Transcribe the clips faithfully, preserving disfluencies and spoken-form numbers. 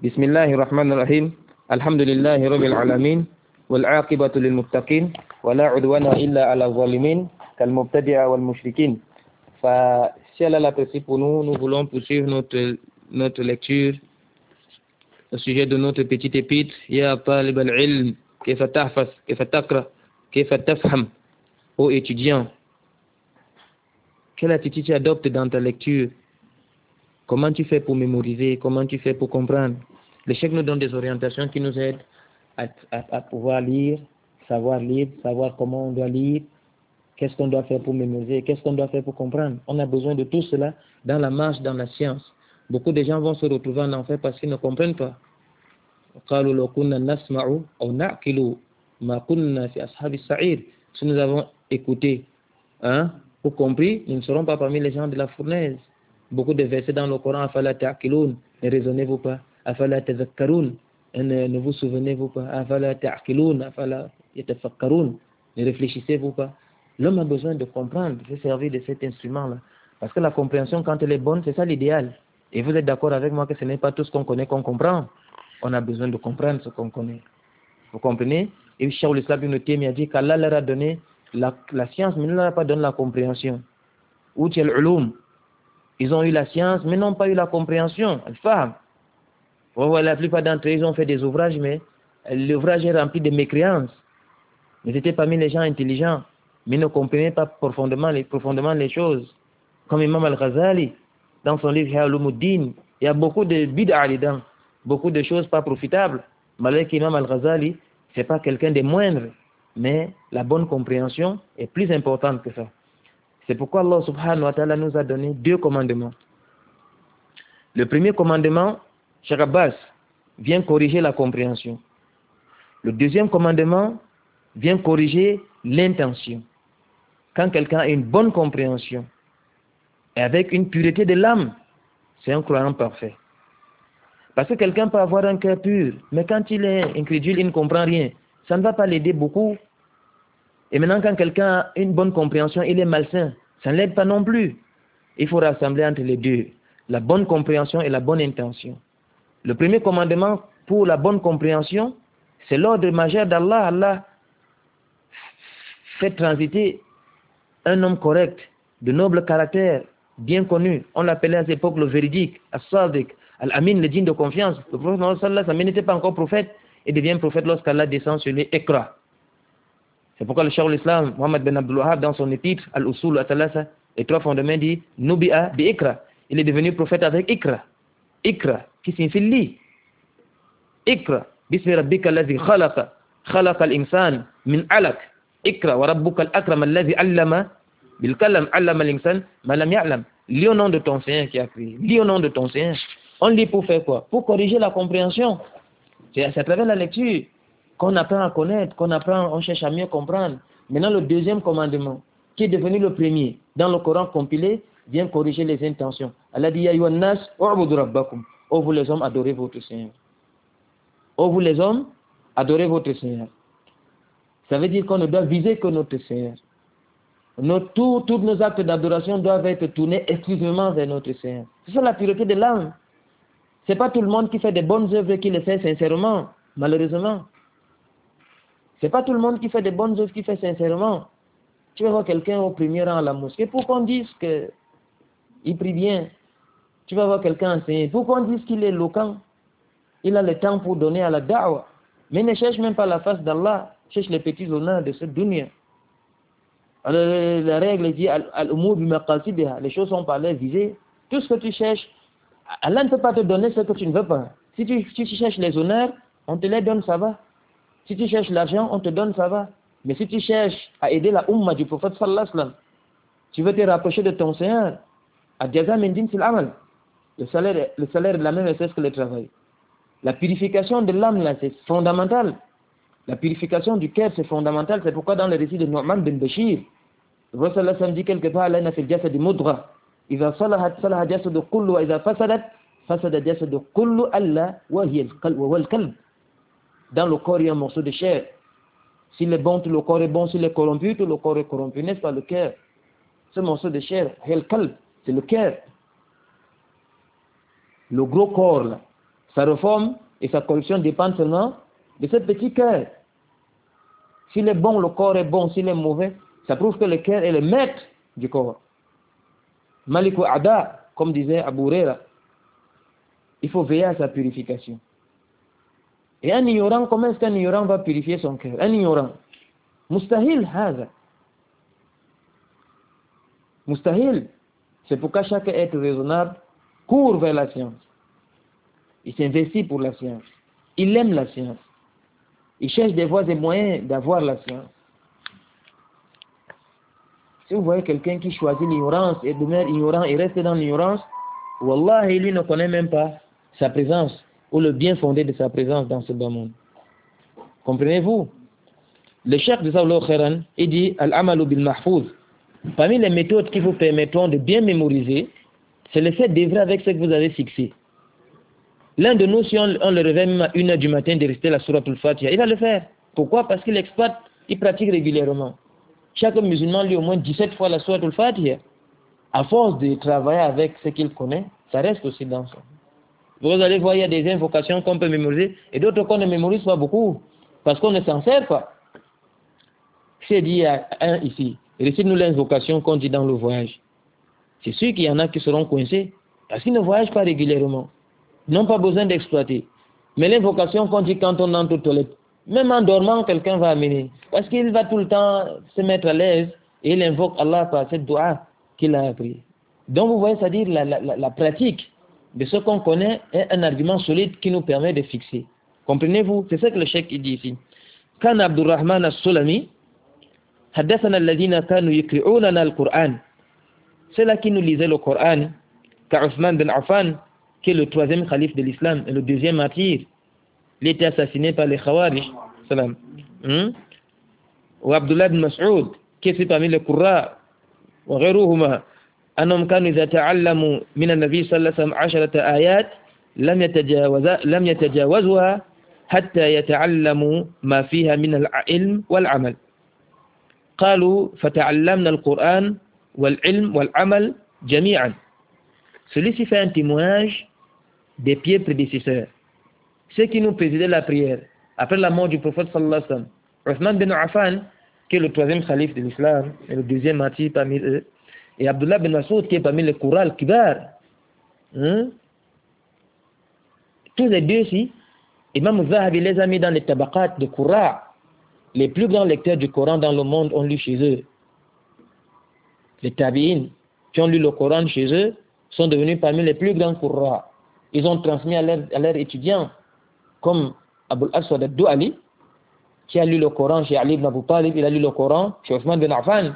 بسم الله الرحمن الرحيم الحمد لله رب العالمين والعاقبة للمتقين ولا عدوان إلا على الظالمين كالمبتدع والمشركين. Si Allah l'apprécie pour nous, nous voulons poursuivre notre, notre lecture au sujet de notre petite épître. Ya talib al-ilm, kayfa tahfaz, kayfa taqra, kayfa tafham. Ô étudiant, quelle attitude tu adoptes dans ta lecture? Comment tu fais pour mémoriser? Comment tu fais pour comprendre? Le cheikh nous donne des orientations qui nous aident à, à, à pouvoir lire, savoir lire, savoir comment on doit lire, qu'est-ce qu'on doit faire pour mémoriser, qu'est-ce qu'on doit faire pour comprendre. On a besoin de tout cela dans la marche, dans la science. Beaucoup de gens vont se retrouver en enfer parce qu'ils ne comprennent pas. Si nous avons écouté, hein, ou compris, nous ne serons pas parmi les gens de la fournaise. Beaucoup de versets dans le Coran, afala ta'qiloun, ne raisonnez-vous pas, afala tazakkaroun, ne, ne vous souvenez-vous pas, afala ta'qiloun, afala yatafakkaroun, ne réfléchissez-vous pas. L'homme a besoin de comprendre, de se servir de cet instrument-là. Parce que la compréhension, quand elle est bonne, c'est ça l'idéal. Et vous êtes d'accord avec moi que ce n'est pas tout ce qu'on connaît qu'on comprend. On a besoin de comprendre ce qu'on connaît. Vous comprenez? Et Cheikh l'Islam Ibn Taymiyyah a dit qu'Allah leur a donné la, la science, mais ne leur a pas donné la compréhension. Ou tiel ulum. Ils ont eu la science, mais n'ont pas eu la compréhension. Al-Fahm. La plupart d'entre eux, ils ont fait des ouvrages, mais l'ouvrage est rempli de mécréances. Ils étaient parmi les gens intelligents, mais ne comprenaient pas profondément les, profondément les choses. Comme Imam Al-Ghazali, dans son livre Ulumuddin, il y a beaucoup de bid'a dedans, beaucoup de choses pas profitables. Malgré qu'Imam Al-Ghazali, c'est pas quelqu'un de moindre, mais la bonne compréhension est plus importante que ça. C'est pourquoi Allah subhanahu wa ta'ala nous a donné deux commandements. Le premier commandement, Cheikh Abbas, vient corriger la compréhension. Le deuxième commandement vient corriger l'intention. Quand quelqu'un a une bonne compréhension et avec une pureté de l'âme, c'est un croyant parfait. Parce que quelqu'un peut avoir un cœur pur, mais quand il est incrédule, il ne comprend rien. Ça ne va pas l'aider beaucoup. Et maintenant, quand quelqu'un a une bonne compréhension, il est malsain. Ça ne l'aide pas non plus. Il faut rassembler entre les deux, la bonne compréhension et la bonne intention. Le premier commandement pour la bonne compréhension, c'est l'ordre majeur d'Allah. Allah fait transiter un homme correct, de noble caractère, bien connu. On l'appelait à cette époque le véridique, as-sadiq, al-amin, le digne de confiance. Le prophète Mohammed sallallahu alayhi wa sallam n'était pas encore prophète et devient prophète lorsqu'Allah descend sur les Iqra. C'est pourquoi le Cheikh l'Islam, Mohammed bin Abdul Wahhab, dans son épître, Al-Usul At-Thalatha, les trois fondements, dit Nubi'a bi Iqra. Il est devenu prophète avec Iqra. Iqra, qui signifie lit. Iqra, bismi rabbika alladhi khalaqa, khalaqa al-insan min alaq. Iqra wa rabbuka al-akram alladhi allama bil kalam allama al-insan ma lam ya'lam. Lis au nom de ton Seigneur qui a créé. Lis au nom de ton Seigneur. On lit pour faire quoi? Pour corriger la compréhension. C'est à travers la lecture qu'on apprend à connaître, qu'on apprend, on cherche à mieux comprendre. Maintenant, le deuxième commandement, qui est devenu le premier, dans le Coran compilé, vient corriger les intentions. Allah dit, Ya ayyuhan nas, u'budu rabbakum. Oh, vous les hommes, adorez votre Seigneur. Oh, vous les hommes, adorez votre Seigneur. Ça veut dire qu'on ne doit viser que notre Seigneur. Nos, tous, tous nos actes d'adoration doivent être tournés exclusivement vers notre Seigneur. C'est ça la pureté de l'âme. C'est pas tout le monde qui fait des bonnes œuvres qui le fait sincèrement, malheureusement. C'est pas tout le monde qui fait des bonnes œuvres qui fait sincèrement. Tu vas voir quelqu'un au premier rang à la mosquée, pour qu'on dise qu'il prie bien. Tu vas voir quelqu'un enseigner, pour qu'on dise qu'il est éloquent. Il a le temps pour donner à la da'wa. Mais il ne cherche même pas la face d'Allah, il cherche les petits honneurs de ce dunya. Alors, la règle dit, al-umur bi maqasidiha, les choses sont par les visées. Tout ce que tu cherches, Allah ne peut pas te donner ce que tu ne veux pas. Si tu, si tu cherches les honneurs, on te les donne, ça va. Si tu cherches l'argent, on te donne, ça va. Mais si tu cherches à aider la umma du prophète sallallahu alayhi wa sallam, tu veux te rapprocher de ton Seigneur, ad-jaza min jinsil amal. Le salaire, le salaire de la même espèce que le travail. La purification de l'âme, là, c'est fondamental. La purification du cœur, c'est fondamental. C'est pourquoi dans le récit de Nu'man bin Bashir, le prophète sallallahu alayhi wa sallam dit quelque part, alayna fil jasadi mudra. إذا صلحت صلح الجسد كله وإذا فسدت فسد الجسد كله ألا وهي القلب وهو القلب. Dans le corps il y a un morceau de chair. S'il est bon, tout le corps est bon. S'il est corrompu, tout le corps est corrompu. N'est-ce pas le cœur? Ce morceau de chair, c'est le cœur. Le gros corps là, Sa réforme et sa corruption dépendent seulement de ce petit cœur. S'il est bon, le corps est bon. S'il est mauvais, ça prouve que le cœur est le maître du corps. Malikou Ada, comme disait Abu Huraira, il faut veiller à sa purification. Et un ignorant, comment est-ce qu'un ignorant va purifier son cœur? Un ignorant. Mustahil, haza. Mustahil. C'est pourquoi chaque être raisonnable court vers la science. Il s'investit pour la science. Il aime la science. Il cherche des voies et moyens d'avoir la science. Si vous voyez quelqu'un qui choisit l'ignorance et demeure ignorant et reste dans l'ignorance, wallah, lui ne connaît même pas sa présence ou le bien fondé de sa présence dans ce bas monde. Comprenez-vous? Le cheikh de Zawlo Khairan, il dit Al-Amalu bil Mahfouz. Parmi les méthodes qui vous permettront de bien mémoriser, c'est le fait d'œuvrer avec ce que vous avez fixé. L'un de nous, si on, on le réveille même à une heure du matin de réciter la sourate al-Fatiha, il va le faire. Pourquoi? Parce qu'il exploite, il pratique régulièrement. Chaque musulman lit au moins dix-sept fois la sourate al-Fatiha. À force de travailler avec ce qu'il connaît, ça reste aussi dans ça. Vous allez voir, il y a des invocations qu'on peut mémoriser et d'autres qu'on ne mémorise pas beaucoup parce qu'on ne s'en sert pas. J'ai dit à un ici, récite-nous l'invocation qu'on dit dans le voyage. C'est sûr qu'il y en a qui seront coincés parce qu'ils ne voyagent pas régulièrement. Ils n'ont pas besoin d'exploiter. Mais l'invocation qu'on dit quand on entre aux toilettes, même en dormant, quelqu'un va amener. Parce qu'il va tout le temps se mettre à l'aise et il invoque Allah par cette dua qu'il a appris. Donc vous voyez, c'est-à-dire la, la, la, la pratique de ce qu'on connaît est un argument solide qui nous permet de fixer. Comprenez-vous? C'est ce que le cheikh dit ici. Quand Abdurrahman as-Sulami حدثنا الذين كانوا يقرؤوننا القرآن. Ceux-là qui nous lisaient le Coran, car Othman bin Affan, qui est le troisième calife de l'islam et le deuxième martyr, il était assassiné par les Khawarij. Salam. Hmm? Ou Abdullah bin Mas'ud, qui est parmi les Qurra, wa ghayruhuma, أنهم كانوا إذا تعلموا من النبي صلى الله عليه وسلم عشرة آيات لم يتجاوز لم يتجاوزها حتى يتعلموا ما فيها من العلم والعمل. قالوا فتعلمنا القرآن والعلم والعمل جميعا. Celui-ci fait un témoignage des pieds prédécesseurs. Ceux qui nous présidaient la prière après la mort du prophète sallallahu alayhi wa sallam. Othman bin Affan, qui est le troisième calife de l'islam et le deuxième martyr parmi eux. Et Abdullah bin Mas'ud qui est parmi les Qurra al-Kibar. Hein? Tous les deux ici, Imam Zahabi les a mis dans les tabaqat de Qurra. Les plus grands lecteurs du Coran dans le monde ont lu chez eux. Les tabi'in qui ont lu le Coran chez eux sont devenus parmi les plus grands Qurra. Ils ont transmis à leurs leur étudiants, comme Abul Aswad ad-Du'ali, qui a lu le Coran chez Ali ibn Abu Talib, il a lu le Coran chez Othman bin Affan.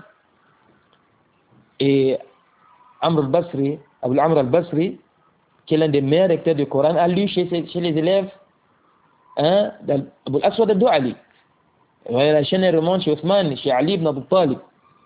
Et Amr al-Basri, Abul Amr al-Basri, qui est l'un des meilleurs lecteurs du Coran, a lu chez, chez les élèves hein, d'Abul Aswad ad-Du'ali. La chaîne remonte chez Othman, chez Ali ibn Abu Talib.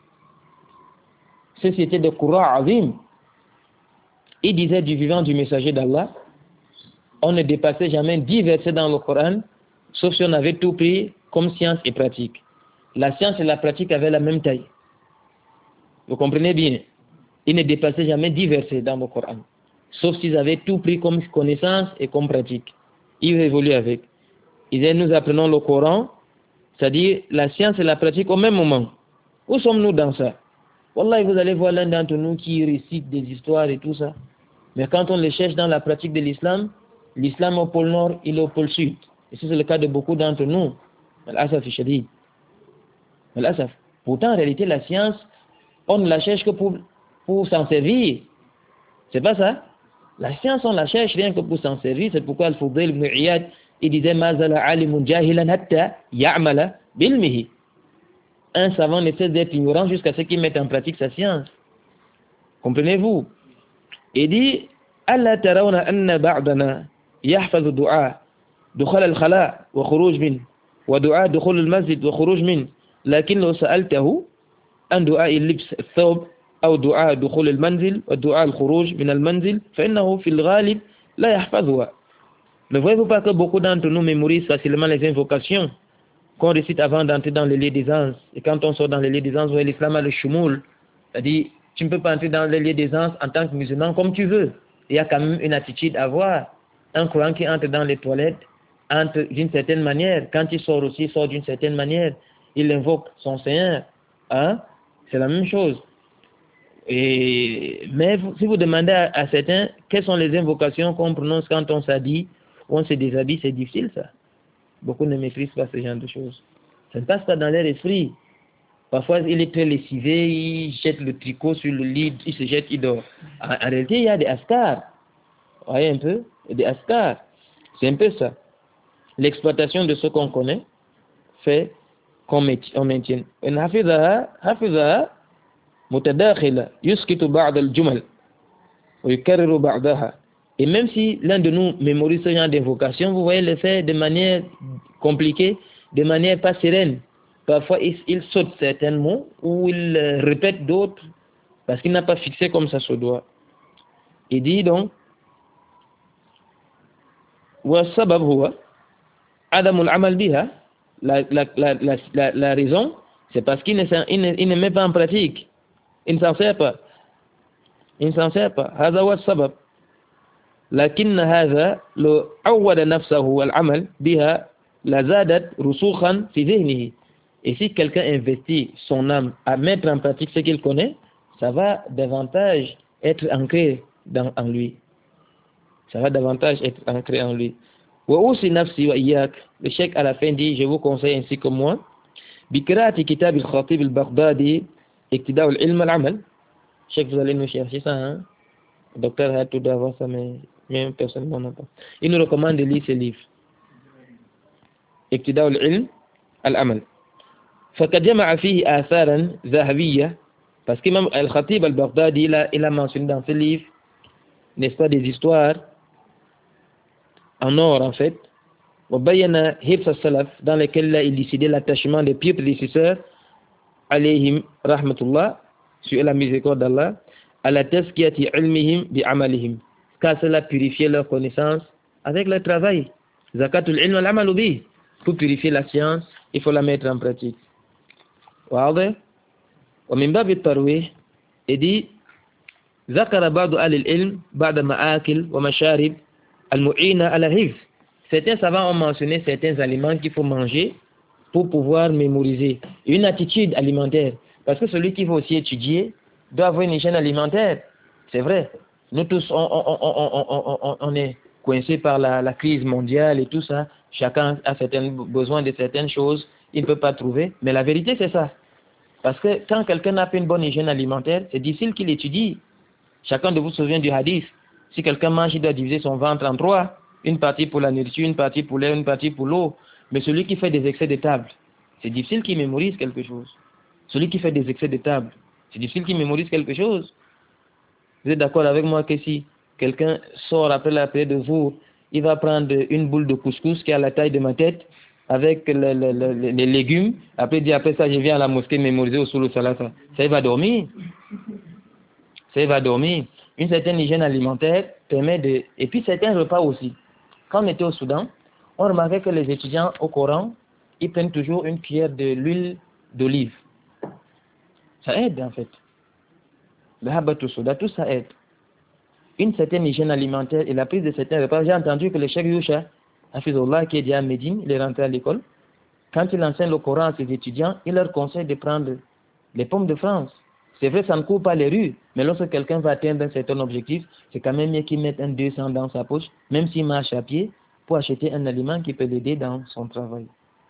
Ceci était des Qurra azim. Il disait du vivant du messager d'Allah, on ne dépassait jamais dix versets dans le Coran, sauf si on avait tout pris comme science et pratique. La science et la pratique avaient la même taille. Vous comprenez bien? Ils ne dépassaient jamais dix versets dans le Coran, sauf s'ils avaient tout pris comme connaissance et comme pratique. Ils évoluent avec. Ils disaient, nous apprenons le Coran, c'est-à-dire la science et la pratique au même moment. Où sommes-nous dans ça? Wallah, vous allez voir l'un d'entre nous qui récite des histoires et tout ça. Mais quand on les cherche dans la pratique de l'islam, l'islam au pôle nord, il est au pôle sud. Et c'est le cas de beaucoup d'entre nous. Al-Asaf est shadid. Al-Asaf. Pourtant, en réalité, la science, on ne la cherche que pour, pour s'en servir. C'est pas ça? La science, on la cherche rien que pour s'en servir. C'est pourquoi Al-Fudayl ibn Iyad, il disait, Mazala alimun jahilan hatta ya'mala bilmihi. Un savant ne cesse d'être ignorant jusqu'à ce qu'il mette en pratique sa science. Comprenez-vous? Il dit, ألا ترون أن بعضنا يحفظ دعاء دخول الخلاء وخروج منه ودعاء دخول المسجد وخروج منه لكن لو سألته عن دعاء لبس الثوب أو دعاء دخول المنزل ودعاء الخروج من المنزل فإنه في الغالب لا يحفظها. Ne voyez-vous pas que beaucoup d'entre nous mémorisent facilement les invocations qu'on récite avant d'entrer dans les lieux d'aisance? Et quand on sort dans les lieux d'aisance, vous voyez, l'islam a le shumul, c'est-à-dire tu ne peux pas entrer dans les lieux d'aisance en tant que musulman comme tu veux. Il y a quand même une attitude à avoir. Un croyant qui entre dans les toilettes entre d'une certaine manière. Quand il sort aussi, il sort d'une certaine manière. Il invoque son Seigneur. Hein? C'est la même chose. Et, mais vous, si vous demandez à, à certains quelles sont les invocations qu'on prononce quand on s'habille ou on se déshabille, c'est difficile ça. Beaucoup ne maîtrisent pas ce genre de choses. Ça ne passe pas dans leur esprit. Parfois, il est très lessivé, il jette le tricot sur le lit, il se jette, il dort. En, en réalité, il y a des askars. Vous voyez un peu? Des askars. C'est un peu ça. L'exploitation de ce qu'on connaît fait qu'on maintienne. متداخلة يسكت بعض الجمل ويكرر بعضها. Et même si l'un de nous mémorise ce genre d'invocation, vous voyez le faire de manière compliquée, de manière pas sereine. Parfois, il, il saute certains mots ou il euh, répète d'autres parce qu'il n'a pas fixé comme ça se doit. Il dit donc والسبب هو عدم العمل بها. La, la, la, la, la, la raison, c'est parce qu'il ne, il ne, il ne met pas en pratique. Il ne s'en sert pas. Il ne s'en sert pas. هذا هو السبب. لكن هذا لو عود نفسه والعمل بها لزادت رسوخا في ذهنه. Et si quelqu'un investit son âme à mettre en pratique ce qu'il connaît, ça va davantage être ancré dans, en lui. Ça va davantage être ancré en lui. وأوصي نفسي وإياك. Le cheikh à la fin dit, je vous conseille ainsi que moi, بقراءة كتاب الخطيب البغدادي اقتداء العلم والعمل. Cheikh, vous allez nous chercher ça, hein? Le docteur a tout d'avoir ça, mais même personnellement non pas. Il nous recommande de lire ce livre. اقتداء العلم والعمل. فقد جمع فيه آثارا ذهبية. Parce que même Al-Khatib al-Baghdadi, il a, il a mentionné dans ce livre, n'est-ce pas, des histoires en or en fait, وبين حفظ السلف, dans lesquelles il a élucidé l'attachement des pieux prédécesseurs, alayhim rahmatullah, sur la miséricorde d'Allah, à la tazkiyati ilmihim bi amalihim, car cela purifiait leur connaissance avec leur travail. Zakatul ilm wal amalu bi. Pour purifier la science, il faut la mettre en pratique. واضح؟ ومن باب الترويح إدي ذكر بعض أهل العلم بعض مآكل ومشارب المعينة على الحفظ. Certains savants ont mentionné certains aliments qu'il faut manger pour pouvoir mémoriser. Une attitude alimentaire. Parce que celui qui veut aussi étudier doit avoir une hygiène alimentaire. C'est vrai. Nous tous, on, on, on, on, on, on est coincés par la, la crise mondiale et tout ça. Chacun a certains besoins de certaines choses. Il ne peut pas trouver. Mais la vérité, c'est ça. Parce que quand quelqu'un n'a pas une bonne hygiène alimentaire, c'est difficile qu'il étudie. Chacun de vous se souvient du hadith. Si quelqu'un mange, il doit diviser son ventre en trois. Une partie pour la nourriture, une partie pour l'air, une partie pour l'eau. Mais celui qui fait des excès de table, c'est difficile qu'il mémorise quelque chose. Celui qui fait des excès de table, c'est difficile qu'il mémorise quelque chose. Vous êtes d'accord avec moi que si quelqu'un sort après la prière de vous, il va prendre une boule de couscous qui a la taille de ma tête, avec le, le, le, les légumes, après il dit après ça je viens à la mosquée mémoriser au sous salata. Ça il va dormir. Ça il va dormir. Une certaine hygiène alimentaire permet de... Et puis certains repas aussi. Quand on était au Soudan, on remarquait que les étudiants au Coran, ils prennent toujours une cuillère de l'huile d'olive. Ça aide en fait. Le habat au soda, tout ça aide. Une certaine hygiène alimentaire et la prise de certains repas. J'ai entendu que le cheikh Yusha, Hafizullah, qui est déjà à Médine, il est rentré à l'école. Quand il enseigne le Coran à ses étudiants, il leur conseille de prendre les pommes de France. C'est vrai, ça ne court pas les rues, mais lorsque quelqu'un va atteindre un certain objectif, c'est quand même mieux qu'il mette un deux cents dans sa poche, même s'il marche à pied, pour acheter un aliment qui peut l'aider dans son travail.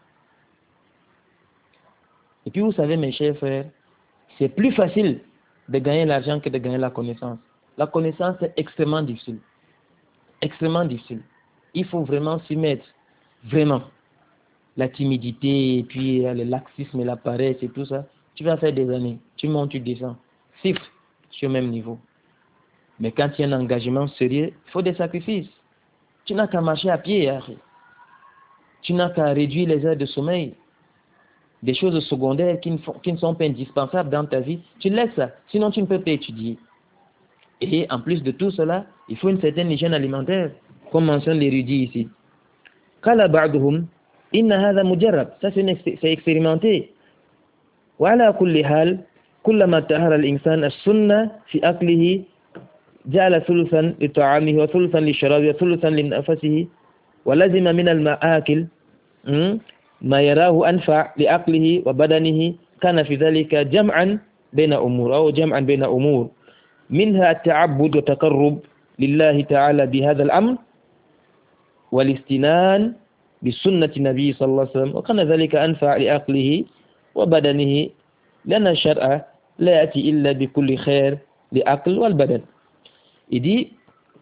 Et puis vous savez, mes chers frères, c'est plus facile de gagner l'argent que de gagner la connaissance. La connaissance est extrêmement difficile. Extrêmement difficile. Il faut vraiment s'y mettre. Vraiment. La timidité, et puis le laxisme et la paresse et tout ça. Tu vas faire des années. Tu montes, tu descends. Chiffre sur le même niveau. Mais quand il y a un engagement sérieux, il faut des sacrifices. Tu n'as qu'à marcher à pied. Hein. Tu n'as qu'à réduire les heures de sommeil. Des choses secondaires qui ne, font, qui ne sont pas indispensables dans ta vie. Tu laisses ça. Sinon, tu ne peux pas étudier. Et en plus de tout cela, il faut une certaine hygiène alimentaire, comme mentionne l'érudit ici. Qala ba'duhum, inna hadha mujarrab. Ça, c'est expérimenté. وعلى كل حال كلما طهر الإنسان السنة في أكله جعل ثلثا لطعامه وثلثا للشراب وثلثا لنفسه ولزم من المآكل ما يراه أنفع لعقله وبدنه كان في ذلك جمعا بين أمور أو جمعا بين أمور منها التعبد والتقرب لله تعالى بهذا الأمر والاستنان بسنة النبي صلى الله عليه وسلم وكان ذلك أنفع لعقله وبدنه لأن الشرع لا يأتي إلا بكل خير لعقل والبدن. Il dit,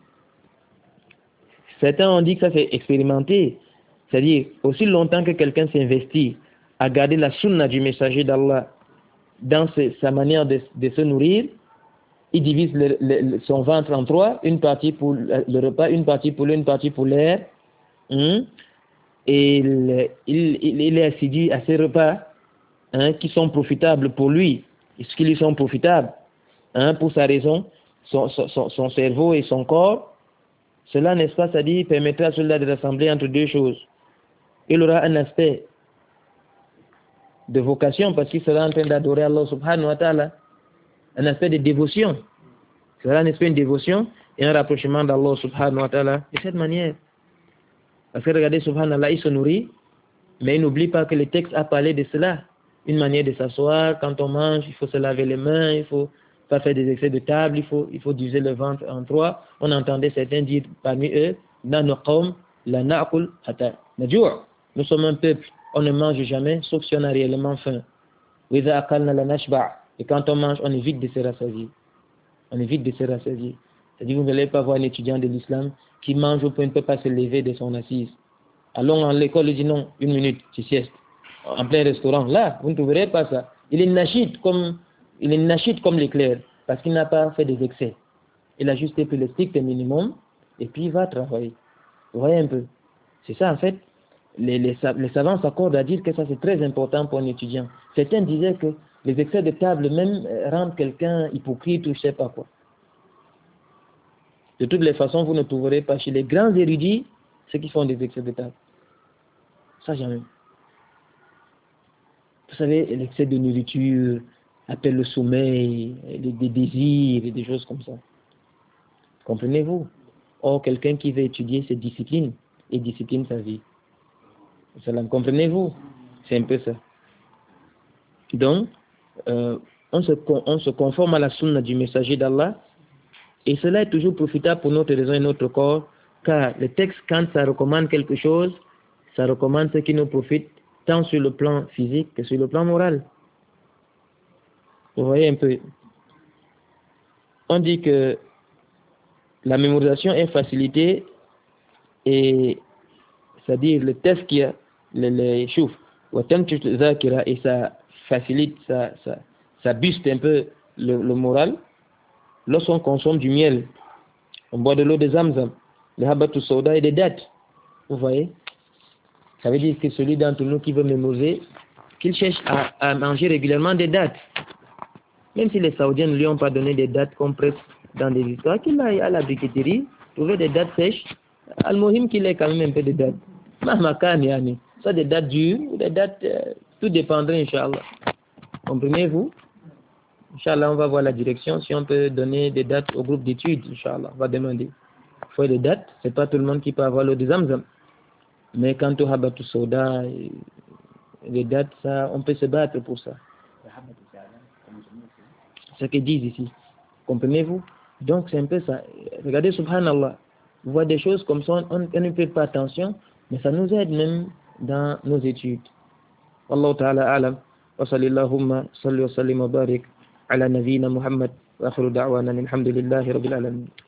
certains ont dit que ça c'est expérimenté, c'est-à-dire aussi longtemps que quelqu'un s'investit à garder la sunna du messager d'Allah dans ce, sa manière de, de se nourrir, il divise le, le, son ventre en trois, une partie pour le repas, une partie pour l'eau, une partie pour l'air, hein, et il, il, il est assidu à ces repas hein, qui sont profitables pour lui, et ce qui lui sont profitables hein, pour sa raison, son, son, son cerveau et son corps. Cela, n'est-ce pas, c'est-à-dire permettra à celui-là de rassembler entre deux choses. Il aura un aspect de vocation parce qu'il sera en train d'adorer Allah subhanahu wa ta'ala, un aspect de dévotion. Ce sera un aspect de dévotion et un rapprochement d'Allah subhanahu wa ta'ala de cette manière. Parce que regardez, subhanallah, il se nourrit, mais il n'oublie pas que le texte a parlé de cela. Une manière de s'asseoir, quand on mange, il faut se laver les mains, il faut pas faire des excès de table, il faut, il faut diviser le ventre en trois. On entendait certains dire parmi eux, nous sommes un peuple, on ne mange jamais, sauf si on a réellement faim. Et quand on mange, on évite de se rassasier. On évite de se rassasier. C'est-à-dire que vous n'allez pas voir un étudiant de l'islam qui mange au point ne peut pas se lever de son assise. Allons à l'école, il dit non, une minute, tu sieste. En plein restaurant, là, vous ne trouverez pas ça. Il est nachite comme, il est nachite comme l'éclair, parce qu'il n'a pas fait des excès. Il a juste pris le strict minimum, et puis il va travailler. Vous voyez un peu. C'est ça, en fait. Les, les, les savants s'accordent à dire que ça, c'est très important pour un étudiant. Certains disaient que les excès de table même rendent quelqu'un hypocrite ou je ne sais pas quoi. De toutes les façons, vous ne trouverez pas chez les grands érudits ceux qui font des excès de table. Ça, jamais. Vous savez, l'excès de nourriture appelle le sommeil, des, des désirs et des choses comme ça. Comprenez-vous? Or, quelqu'un qui veut étudier ses disciplines et discipline sa vie. Comprenez-vous? C'est un peu ça. Donc, euh, on, se, on se conforme à la sunna du messager d'Allah et cela est toujours profitable pour notre raison et notre corps car le texte, quand ça recommande quelque chose, ça recommande ce qui nous profite tant sur le plan physique que sur le plan moral. Vous voyez un peu. On dit que la mémorisation est facilitée et c'est-à-dire le test qui a le, le chouf et ça facilite, ça, ça, ça buste un peu le, le moral. Lorsqu'on consomme du miel, on boit de l'eau de Zamzam, le habatou soda et des dattes. Vous voyez? Ça veut dire que celui d'entre nous qui veut mémoriser, qu'il cherche à, à manger régulièrement des dattes. Même si les Saoudiens ne lui ont pas donné des dattes qu'on presse dans des histoires, qu'il aille à la briqueterie, trouver des dattes sèches, al-mohim qu'il ait quand même un peu de dattes. Mahmakan yani. Soit des dates dures ou des dates, euh, tout dépendrait, Inch'Allah. Comprenez-vous? Inch'Allah, on va voir la direction. Si on peut donner des dates au groupe d'études, Inch'Allah, on va demander. Il faut des dates, c'est pas tout le monde qui peut avoir l'eau de Zamzam. Mais quant au habatou soda, les dates, ça, on peut se battre pour ça. C'est ce qu'ils disent ici. Comprenez-vous? Donc c'est un peu ça. Regardez, subhanallah, vous voyez des choses comme ça, on, on ne fait pas attention, mais ça nous aide même dans nos études. Wallahu ta'ala a'lam. Wa sallallahu salli wa sallim wa barik ala nabiyyina Muhammad wa akhiru da'wana alhamdulillahi rabbil alamin.